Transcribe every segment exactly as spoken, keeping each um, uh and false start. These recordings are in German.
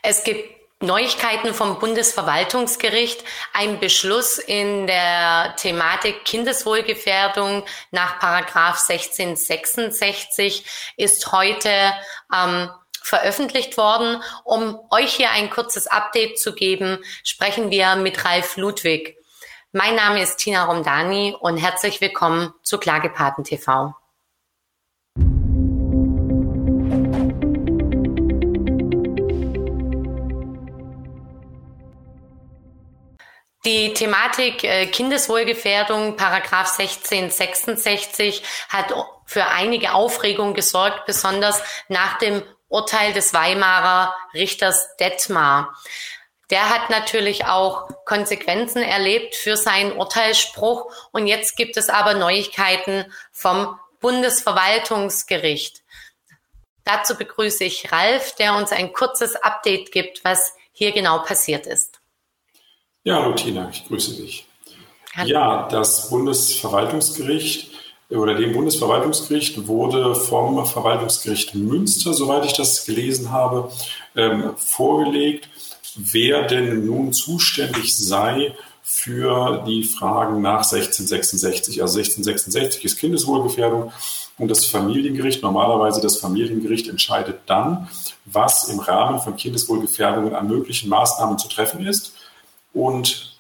Es gibt Neuigkeiten vom Bundesverwaltungsgericht. Ein Beschluss in der Thematik Kindeswohlgefährdung nach Paragraph sechzehn sechsundsechzig ist heute ähm, veröffentlicht worden. Um euch hier ein kurzes Update zu geben, sprechen wir mit Ralf Ludwig. Mein Name ist Tina Romdani und herzlich willkommen zu Klagepaten T V. Die Thematik äh, Kindeswohlgefährdung, Paragraph sechzehn sechsundsechzig, hat für einige Aufregung gesorgt, besonders nach dem Urteil des Weimarer Richters Detmar. Der hat natürlich auch Konsequenzen erlebt für seinen Urteilsspruch und jetzt gibt es aber Neuigkeiten vom Bundesverwaltungsgericht. Dazu begrüße ich Ralf, der uns ein kurzes Update gibt, was hier genau passiert ist. Ja, hallo Tina, ich grüße dich. Hallo. Ja, das Bundesverwaltungsgericht oder dem Bundesverwaltungsgericht wurde vom Verwaltungsgericht Münster, soweit ich das gelesen habe, ähm, vorgelegt, wer denn nun zuständig sei für die Fragen nach sechzehn sechsundsechzig. Also sechzehn sechsundsechzig ist Kindeswohlgefährdung und das Familiengericht, normalerweise das Familiengericht entscheidet dann, was im Rahmen von Kindeswohlgefährdungen an möglichen Maßnahmen zu treffen ist. Und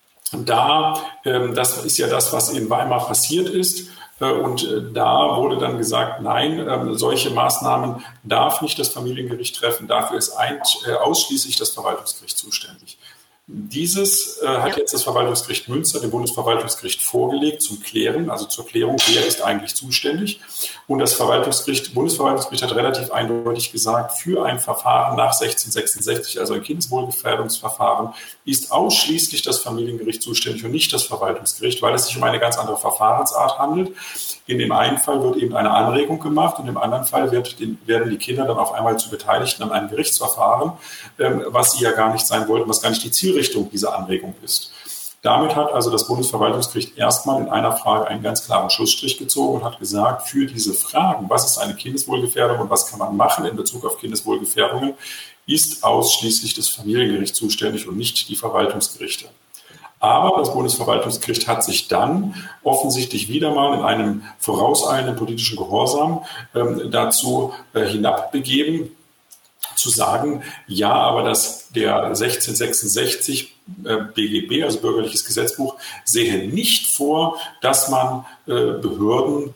da, ähm, das ist ja das, was in Weimar passiert ist. Äh, und äh, da wurde dann gesagt, nein, äh, solche Maßnahmen darf nicht das Familiengericht treffen. Dafür ist ein, äh, ausschließlich das Verwaltungsgericht zuständig. Dieses äh, hat ja. jetzt das Verwaltungsgericht Münster dem Bundesverwaltungsgericht vorgelegt zum Klären, also zur Klärung, wer ist eigentlich zuständig. Und das Verwaltungsgericht, Bundesverwaltungsgericht hat relativ eindeutig gesagt, für ein Verfahren nach sechzehn sechsundsechzig, also ein Kindeswohlgefährdungsverfahren, ist ausschließlich das Familiengericht zuständig und nicht das Verwaltungsgericht, weil es sich um eine ganz andere Verfahrensart handelt. In dem einen Fall wird eben eine Anregung gemacht und im anderen Fall wird den, werden die Kinder dann auf einmal zu Beteiligten an einem Gerichtsverfahren, ähm, was sie ja gar nicht sein wollten, was gar nicht die Zielrichtung dieser Anregung ist. Damit hat also das Bundesverwaltungsgericht erstmal in einer Frage einen ganz klaren Schlussstrich gezogen und hat gesagt, für diese Fragen, was ist eine Kindeswohlgefährdung und was kann man machen in Bezug auf Kindeswohlgefährdungen, ist ausschließlich das Familiengericht zuständig und nicht die Verwaltungsgerichte. Aber das Bundesverwaltungsgericht hat sich dann offensichtlich wieder mal in einem vorauseilenden politischen Gehorsam ähm, dazu äh, hinabbegeben, zu sagen, ja, aber dass der sechzehn sechsundsechzig äh, B G B, also Bürgerliches Gesetzbuch, sehe nicht vor, dass man äh, Behörden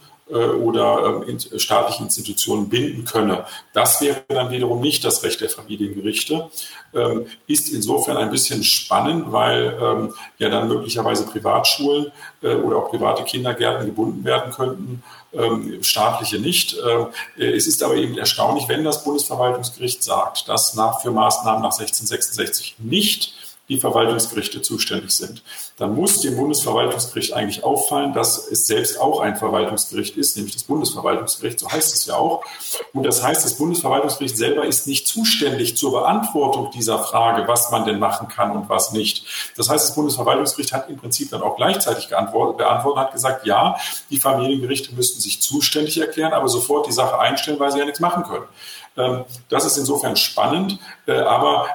oder in staatliche Institutionen binden könne. Das wäre dann wiederum nicht das Recht der Familiengerichte. Ähm, ist insofern ein bisschen spannend, weil ähm, ja dann möglicherweise Privatschulen äh, oder auch private Kindergärten gebunden werden könnten, ähm, staatliche nicht. Ähm, es ist aber eben erstaunlich, wenn das Bundesverwaltungsgericht sagt, dass nach, für Maßnahmen nach sechzehn sechsundsechzig nicht die Verwaltungsgerichte zuständig sind, dann muss dem Bundesverwaltungsgericht eigentlich auffallen, dass es selbst auch ein Verwaltungsgericht ist, nämlich das Bundesverwaltungsgericht, so heißt es ja auch. Und das heißt, das Bundesverwaltungsgericht selber ist nicht zuständig zur Beantwortung dieser Frage, was man denn machen kann und was nicht. Das heißt, das Bundesverwaltungsgericht hat im Prinzip dann auch gleichzeitig beantwortet, beantwortet hat gesagt, ja, die Familiengerichte müssten sich zuständig erklären, aber sofort die Sache einstellen, weil sie ja nichts machen können. Das ist insofern spannend, aber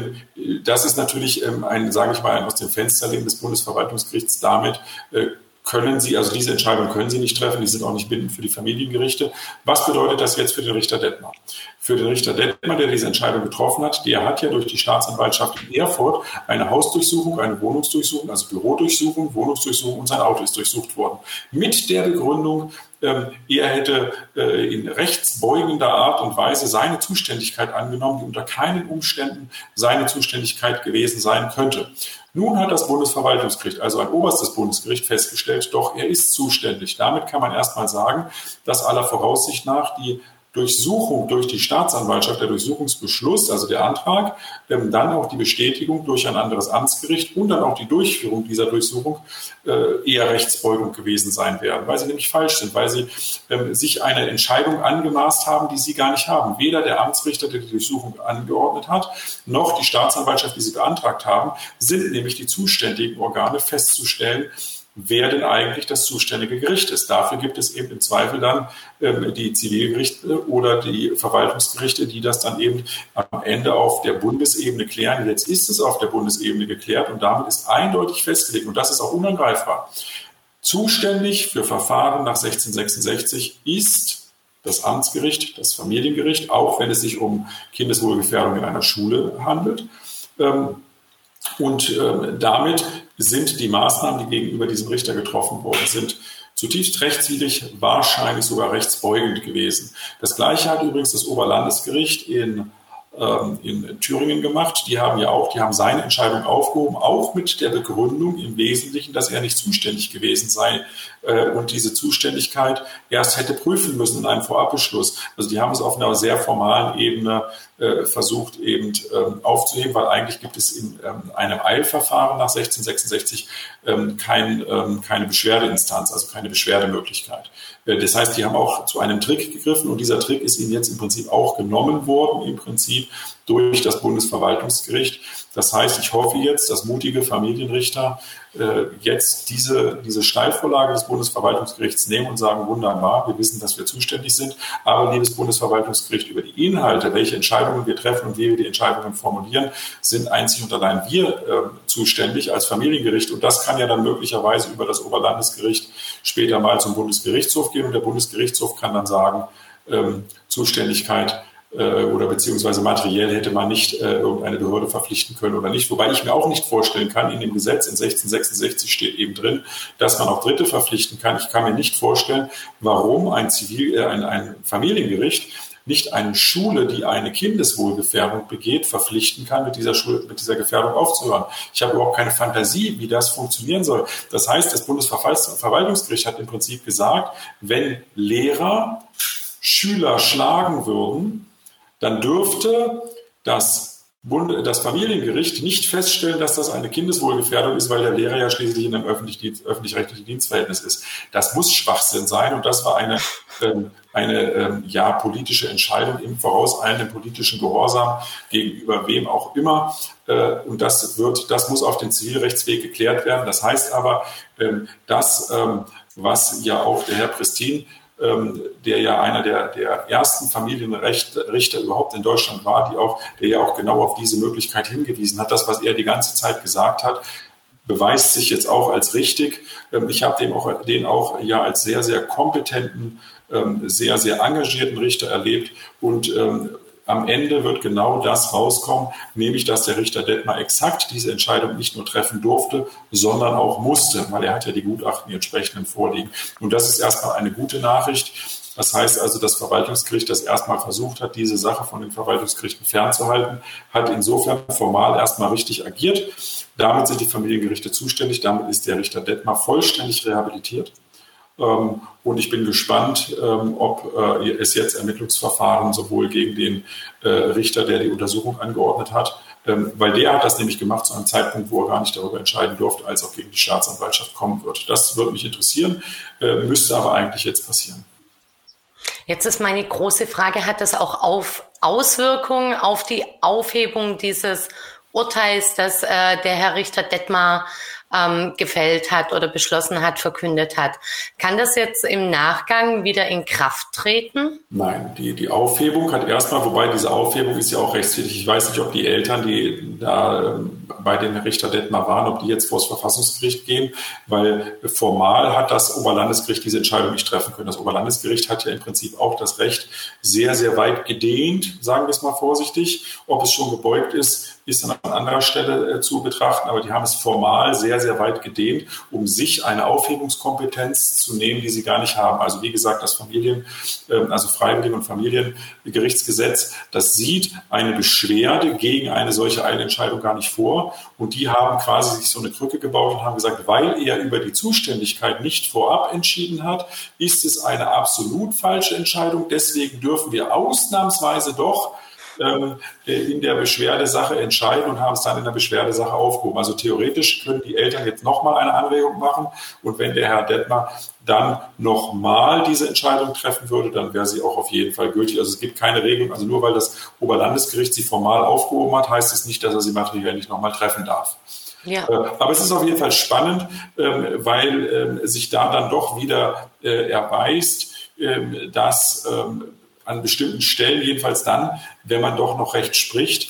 das ist natürlich ein, sage ich mal, ein aus dem Fenster legen des Bundesverwaltungsgerichts. Damit können Sie, also diese Entscheidung können Sie nicht treffen, die sind auch nicht bindend für die Familiengerichte. Was bedeutet das jetzt für den Richter Detmar? Für den Richter Detmar, der diese Entscheidung getroffen hat, der hat ja durch die Staatsanwaltschaft in Erfurt eine Hausdurchsuchung, eine Wohnungsdurchsuchung, also Bürodurchsuchung, Wohnungsdurchsuchung und sein Auto ist durchsucht worden. Mit der Begründung, ähm, er hätte äh, in rechtsbeugender Art und Weise seine Zuständigkeit angenommen, die unter keinen Umständen seine Zuständigkeit gewesen sein könnte. Nun hat das Bundesverwaltungsgericht, also ein oberstes Bundesgericht, festgestellt, doch er ist zuständig. Damit kann man erstmal sagen, dass aller Voraussicht nach die Durchsuchung durch die Staatsanwaltschaft, der Durchsuchungsbeschluss, also der Antrag, ähm, dann auch die Bestätigung durch ein anderes Amtsgericht und dann auch die Durchführung dieser Durchsuchung äh, eher Rechtsbeugung gewesen sein werden, weil sie nämlich falsch sind, weil sie ähm, sich eine Entscheidung angemaßt haben, die sie gar nicht haben. Weder der Amtsrichter, der die Durchsuchung angeordnet hat, noch die Staatsanwaltschaft, die sie beantragt haben, sind nämlich die zuständigen Organe festzustellen, wer denn eigentlich das zuständige Gericht ist. Dafür gibt es eben im Zweifel dann ähm, die Zivilgerichte oder die Verwaltungsgerichte, die das dann eben am Ende auf der Bundesebene klären. Jetzt ist es auf der Bundesebene geklärt und damit ist eindeutig festgelegt, und das ist auch unangreifbar. Zuständig für Verfahren nach sechzehnhundertsechsundsechzig ist das Amtsgericht, das Familiengericht, auch wenn es sich um Kindeswohlgefährdung in einer Schule handelt. Ähm, Und äh, damit sind die Maßnahmen, die gegenüber diesem Richter getroffen worden sind, zutiefst rechtswidrig, wahrscheinlich sogar rechtsbeugend gewesen. Das Gleiche hat übrigens das Oberlandesgericht in, ähm, in Thüringen gemacht. Die haben ja auch, die haben seine Entscheidung aufgehoben, auch mit der Begründung im Wesentlichen, dass er nicht zuständig gewesen sei äh, und diese Zuständigkeit erst hätte prüfen müssen in einem Vorabbeschluss. Also die haben es auf einer sehr formalen Ebene Äh, versucht eben ähm, aufzuheben, weil eigentlich gibt es in ähm, einem Eilverfahren nach sechzehnhundertsechsundsechzig ähm, kein, ähm, keine Beschwerdeinstanz, also keine Beschwerdemöglichkeit. Äh, das heißt, die haben auch zu einem Trick gegriffen und dieser Trick ist ihnen jetzt im Prinzip auch genommen worden, im Prinzip durch das Bundesverwaltungsgericht. Das heißt, ich hoffe jetzt, dass mutige Familienrichter äh, jetzt diese, diese Steilvorlage des Bundesverwaltungsgerichts nehmen und sagen, wunderbar, wir wissen, dass wir zuständig sind, aber liebes Bundesverwaltungsgericht, über die Inhalte, welche Entscheidungen wir treffen und wie wir die Entscheidungen formulieren, sind einzig und allein wir äh, zuständig als Familiengericht. Und das kann ja dann möglicherweise über das Oberlandesgericht später mal zum Bundesgerichtshof gehen und der Bundesgerichtshof kann dann sagen, ähm, Zuständigkeit oder beziehungsweise materiell hätte man nicht äh, irgendeine Behörde verpflichten können oder nicht. Wobei ich mir auch nicht vorstellen kann, in dem Gesetz in sechzehnhundertsechsundsechzig steht eben drin, dass man auch Dritte verpflichten kann. Ich kann mir nicht vorstellen, warum ein Zivil, äh, ein, ein Familiengericht nicht eine Schule, die eine Kindeswohlgefährdung begeht, verpflichten kann, mit dieser Schule, mit dieser Gefährdung aufzuhören. Ich habe überhaupt keine Fantasie, wie das funktionieren soll. Das heißt, das Bundesverwaltungsgericht hat im Prinzip gesagt, wenn Lehrer Schüler schlagen würden, dann dürfte das, Bund, das Familiengericht nicht feststellen, dass das eine Kindeswohlgefährdung ist, weil der Lehrer ja schließlich in einem öffentlich, öffentlich-rechtlichen Dienstverhältnis ist. Das muss Schwachsinn sein und das war eine, ähm, eine ähm, ja, politische Entscheidung im vorauseilenden politischen Gehorsam gegenüber wem auch immer. Äh, und das wird, das muss auf den Zivilrechtsweg geklärt werden. Das heißt aber, ähm, dass, ähm, was ja auch der Herr Pristin, der ja einer der, der ersten Familienrichter überhaupt in Deutschland war, die auch, der ja auch genau auf diese Möglichkeit hingewiesen hat. Das, was er die ganze Zeit gesagt hat, beweist sich jetzt auch als richtig. Ich habe den auch, den auch ja als sehr, sehr kompetenten, sehr, sehr engagierten Richter erlebt und am Ende wird genau das rauskommen, nämlich dass der Richter Detmar exakt diese Entscheidung nicht nur treffen durfte, sondern auch musste, weil er hat ja die Gutachten, die entsprechenden vorliegen. Und das ist erstmal eine gute Nachricht. Das heißt also, das Verwaltungsgericht, das erstmal versucht hat, diese Sache von den Verwaltungsgerichten fernzuhalten, hat insofern formal erstmal richtig agiert. Damit sind die Familiengerichte zuständig. Damit ist der Richter Detmar vollständig rehabilitiert. Und ich bin gespannt, ob es jetzt Ermittlungsverfahren sowohl gegen den Richter, der die Untersuchung angeordnet hat, weil der hat das nämlich gemacht zu einem Zeitpunkt, wo er gar nicht darüber entscheiden durfte, als auch gegen die Staatsanwaltschaft kommen wird. Das würde mich interessieren, müsste aber eigentlich jetzt passieren. Jetzt ist meine große Frage, hat das auch auf Auswirkungen auf die Aufhebung dieses Urteils, das äh, der Herr Richter Detmar ähm, gefällt hat oder beschlossen hat, verkündet hat? Kann das jetzt im Nachgang wieder in Kraft treten? Nein, die, die Aufhebung hat erstmal, wobei diese Aufhebung ist ja auch rechtswidrig. Ich weiß nicht, ob die Eltern, die da ähm, bei dem Richter Detmar waren, ob die jetzt vor das Verfassungsgericht gehen, weil formal hat das Oberlandesgericht diese Entscheidung nicht treffen können. Das Oberlandesgericht hat ja im Prinzip auch das Recht sehr, sehr weit gedehnt, sagen wir es mal vorsichtig. Ob es schon gebeugt ist, ist dann an anderer Stelle äh, zu betrachten, aber die haben es formal sehr, sehr weit gedehnt, um sich eine Aufhebungskompetenz zu nehmen, die sie gar nicht haben. Also wie gesagt, das Familien, äh, also Freiwilligen- und Familiengerichtsgesetz, das sieht eine Beschwerde gegen eine solche Eilentscheidung gar nicht vor. Und die haben quasi sich so eine Krücke gebaut und haben gesagt, weil er über die Zuständigkeit nicht vorab entschieden hat, ist es eine absolut falsche Entscheidung. Deswegen dürfen wir ausnahmsweise doch in der Beschwerdesache entscheiden und haben es dann in der Beschwerdesache aufgehoben. Also theoretisch können die Eltern jetzt nochmal eine Anregung machen und wenn der Herr Detmar dann nochmal diese Entscheidung treffen würde, dann wäre sie auch auf jeden Fall gültig. Also es gibt keine Regelung, also nur weil das Oberlandesgericht sie formal aufgehoben hat, heißt es nicht, dass er sie materiell nicht nochmal treffen darf. Ja. Aber es ist auf jeden Fall spannend, weil sich da dann doch wieder erweist, dass an bestimmten Stellen, jedenfalls dann, wenn man doch noch Recht spricht,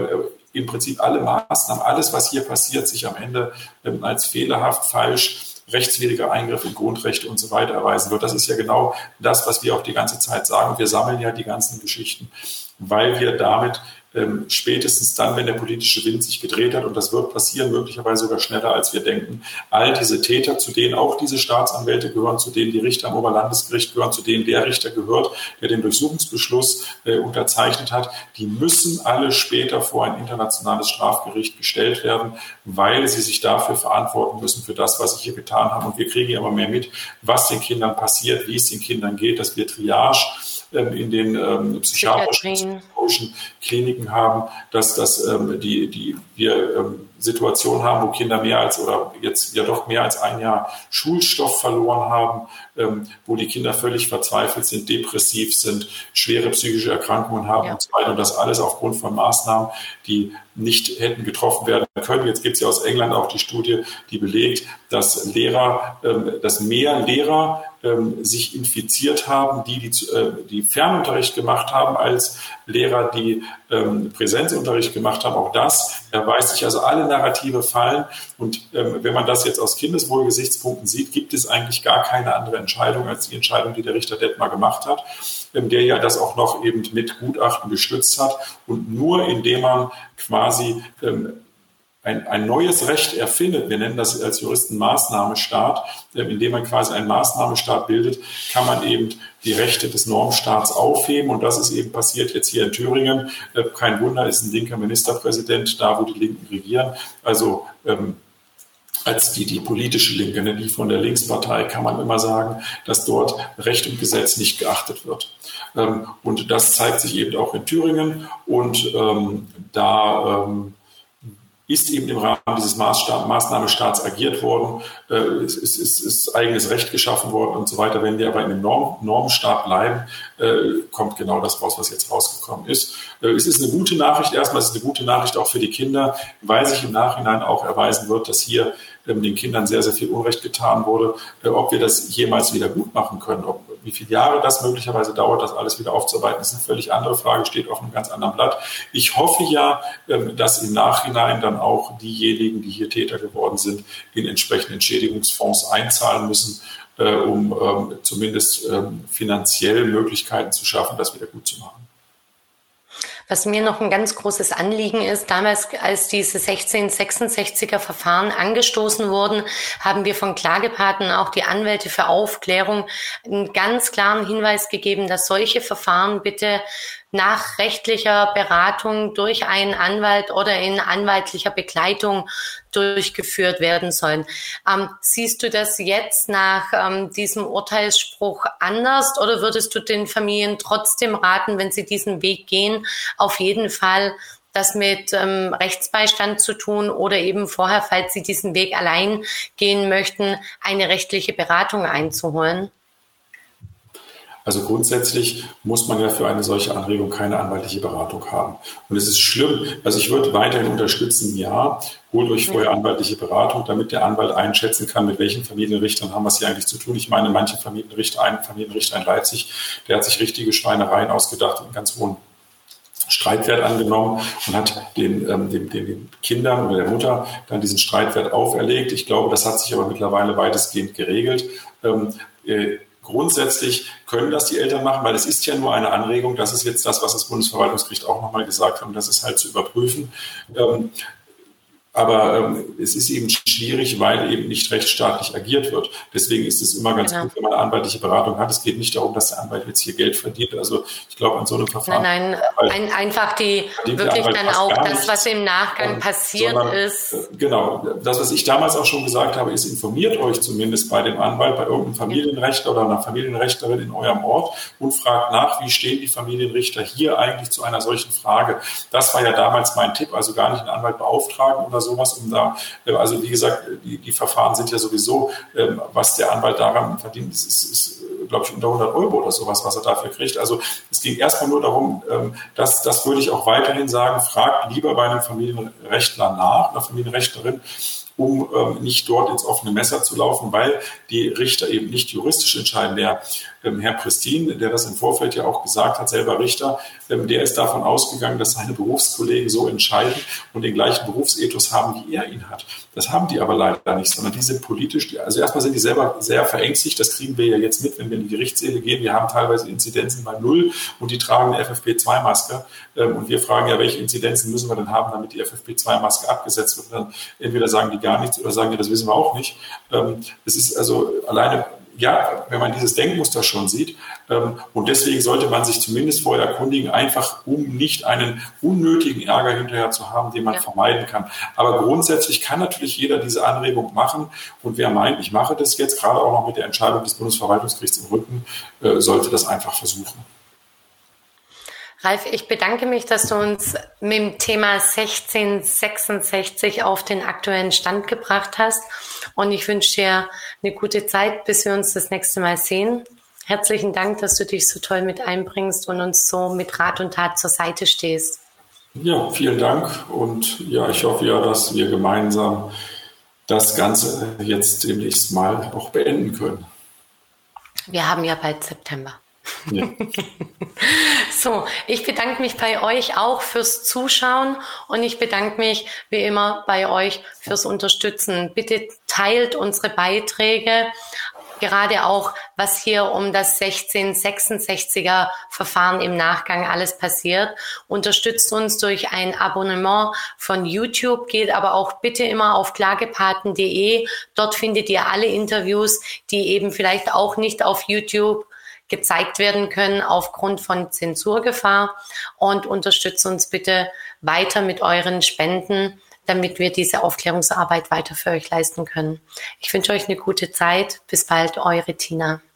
im Prinzip alle Maßnahmen, alles, was hier passiert, sich am Ende als fehlerhaft, falsch, rechtswidriger Eingriff in Grundrechte und so weiter erweisen wird. Das ist ja genau das, was wir auch die ganze Zeit sagen. Wir sammeln ja die ganzen Geschichten, weil wir damit ähm, spätestens dann, wenn der politische Wind sich gedreht hat, und das wird passieren, möglicherweise sogar schneller, als wir denken, all diese Täter, zu denen auch diese Staatsanwälte gehören, zu denen die Richter am Oberlandesgericht gehören, zu denen der Richter gehört, der den Durchsuchungsbeschluss äh, unterzeichnet hat, die müssen alle später vor ein internationales Strafgericht gestellt werden, weil sie sich dafür verantworten müssen für das, was sie hier getan haben. Und wir kriegen ja immer mehr mit, was den Kindern passiert, wie es den Kindern geht, dass wir Triage in den ähm, psychiatrischen Kliniken haben, dass, dass ähm, die, die wir ähm, Situationen haben, wo Kinder mehr als oder jetzt ja doch mehr als ein Jahr Schulstoff verloren haben, ähm, wo die Kinder völlig verzweifelt sind, depressiv sind, schwere psychische Erkrankungen haben, ja, und so weiter. Und das alles aufgrund von Maßnahmen, die nicht hätten getroffen werden können. Jetzt gibt es ja aus England auch die Studie, die belegt, dass Lehrer, ähm, dass mehr Lehrer ähm, sich infiziert haben, die, die, äh, die Fernunterricht gemacht haben, als Lehrer, die ähm, Präsenzunterricht gemacht haben. Auch das erweist sich, also alle Narrative fallen. Und ähm, wenn man das jetzt aus Kindeswohlgesichtspunkten sieht, gibt es eigentlich gar keine andere Entscheidung als die Entscheidung, die der Richter Detmar gemacht hat, ähm, der ja das auch noch eben mit Gutachten gestützt hat. Und nur indem man quasi ähm, Ein, ein neues Recht erfindet, wir nennen das als Juristen Maßnahmestaat, indem man quasi einen Maßnahmestaat bildet, kann man eben die Rechte des Normstaats aufheben. Und das ist eben passiert jetzt hier in Thüringen. Kein Wunder, ist ein linker Ministerpräsident da, wo die Linken regieren. Also ähm, als die, die politische Linke, ne, die von der Linkspartei, kann man immer sagen, dass dort Recht und Gesetz nicht geachtet wird. Ähm, und das zeigt sich eben auch in Thüringen. Und ähm, da ähm, ist eben im Rahmen dieses Maßstab, Maßnahmestaats agiert worden, äh, es ist, ist, ist eigenes Recht geschaffen worden und so weiter. Wenn wir aber in dem Norm, Normstaat bleiben, äh, kommt genau das raus, was jetzt rausgekommen ist. Äh, es ist eine gute Nachricht, erstmal ist es eine gute Nachricht auch für die Kinder, weil sich im Nachhinein auch erweisen wird, dass hier ähm, den Kindern sehr, sehr viel Unrecht getan wurde. Äh, ob wir das jemals wieder gut machen können, ob, wie viele Jahre das möglicherweise dauert, das alles wieder aufzuarbeiten, ist eine völlig andere Frage, steht auf einem ganz anderen Blatt. Ich hoffe ja, ähm, dass im Nachhinein dann auch diejenigen, die hier Täter geworden sind, in entsprechende Entschädigungsfonds einzahlen müssen, äh, um ähm, zumindest ähm, finanziell Möglichkeiten zu schaffen, das wieder gut zu machen. Was mir noch ein ganz großes Anliegen ist, damals, als diese sechzehnhundertsechsundsechziger Verfahren angestoßen wurden, haben wir von Klagepaten auch die Anwälte für Aufklärung einen ganz klaren Hinweis gegeben, dass solche Verfahren bitte nach rechtlicher Beratung durch einen Anwalt oder in anwaltlicher Begleitung durchgeführt werden sollen. Ähm, siehst du das jetzt nach ähm, diesem Urteilsspruch anders oder würdest du den Familien trotzdem raten, wenn sie diesen Weg gehen, auf jeden Fall das mit ähm, Rechtsbeistand zu tun oder eben vorher, falls sie diesen Weg allein gehen möchten, eine rechtliche Beratung einzuholen? Also grundsätzlich muss man ja für eine solche Anregung keine anwaltliche Beratung haben. Und es ist schlimm. Also ich würde weiterhin unterstützen, ja, holt euch vorher anwaltliche Beratung, damit der Anwalt einschätzen kann, mit welchen Familienrichtern haben wir es hier eigentlich zu tun. Ich meine, manche Familienrichter, ein Familienrichter in Leipzig, der hat sich richtige Schweinereien ausgedacht, einen ganz hohen Streitwert angenommen und hat den, ähm, den, den Kindern oder der Mutter dann diesen Streitwert auferlegt. Ich glaube, das hat sich aber mittlerweile weitestgehend geregelt. Ähm, äh, Grundsätzlich können das die Eltern machen, weil es ist ja nur eine Anregung. Das ist jetzt das, was das Bundesverwaltungsgericht auch nochmal gesagt hat. Und das ist halt zu überprüfen. Ähm, aber ähm, es ist eben schwierig, weil eben nicht rechtsstaatlich agiert wird. Deswegen ist es immer ganz genau. gut, wenn man eine anwaltliche Beratung hat. Es geht nicht darum, dass der Anwalt jetzt hier Geld verdient. Also ich glaube, an so einem Verfahren... Nein, nein, ein, einfach die wirklich dann auch das, was im Nachgang passiert sondern, ist. Genau, das, was ich damals auch schon gesagt habe, ist, informiert euch zumindest bei dem Anwalt, bei irgendeinem Familienrechtler oder einer Familienrechtlerin in eurem Ort und fragt nach, wie stehen die Familienrichter hier eigentlich zu einer solchen Frage. Das war ja damals mein Tipp, also gar nicht einen Anwalt beauftragen oder sowas, um da, also wie gesagt, die, die Verfahren sind ja sowieso, was der Anwalt daran verdient, ist, ist, ist glaube ich, unter hundert Euro oder sowas, was er dafür kriegt. Also es ging erstmal nur darum, dass, das würde ich auch weiterhin sagen, fragt lieber bei einem Familienrechtler nach, einer Familienrechtlerin, um ähm, nicht dort ins offene Messer zu laufen, weil die Richter eben nicht juristisch entscheiden. Der ähm, Herr Prestin, der das im Vorfeld ja auch gesagt hat, selber Richter, ähm, der ist davon ausgegangen, dass seine Berufskollegen so entscheiden und den gleichen Berufsethos haben, wie er ihn hat. Das haben die aber leider nicht, sondern die sind politisch, die, also erstmal sind die selber sehr verängstigt, das kriegen wir ja jetzt mit, wenn wir in die Gerichtssäle gehen. Wir haben teilweise Inzidenzen bei Null und die tragen eine F F P zwei Maske ähm, und wir fragen ja, welche Inzidenzen müssen wir denn haben, damit die F F P zwei Maske abgesetzt wird. Und dann entweder sagen die gar nichts oder sagen, ja, das wissen wir auch nicht. Ähm, es ist also alleine, ja, wenn man dieses Denkmuster schon sieht, ähm, und deswegen sollte man sich zumindest vorher erkundigen, einfach um nicht einen unnötigen Ärger hinterher zu haben, den man ja. vermeiden kann. Aber grundsätzlich kann natürlich jeder diese Anregung machen und wer meint, ich mache das jetzt, gerade auch noch mit der Entscheidung des Bundesverwaltungsgerichts im Rücken, äh, sollte das einfach versuchen. Ralf, ich bedanke mich, dass du uns mit dem Thema sechzehn sechsundsechzig auf den aktuellen Stand gebracht hast. Und ich wünsche dir eine gute Zeit, bis wir uns das nächste Mal sehen. Herzlichen Dank, dass du dich so toll mit einbringst und uns so mit Rat und Tat zur Seite stehst. Ja, vielen Dank. Und ja, ich hoffe ja, dass wir gemeinsam das Ganze jetzt demnächst mal auch beenden können. Wir haben ja bald September. Ja. So, ich bedanke mich bei euch auch fürs Zuschauen und ich bedanke mich wie immer bei euch fürs Unterstützen. Bitte teilt unsere Beiträge, gerade auch, was hier um das sechzehn sechsundsechziger Verfahren im Nachgang alles passiert. Unterstützt uns durch ein Abonnement von YouTube, geht aber auch bitte immer auf klagepaten punkt de. Dort findet ihr alle Interviews, die eben vielleicht auch nicht auf YouTube gezeigt werden können aufgrund von Zensurgefahr und unterstützt uns bitte weiter mit euren Spenden, damit wir diese Aufklärungsarbeit weiter für euch leisten können. Ich wünsche euch eine gute Zeit. Bis bald, eure Tina.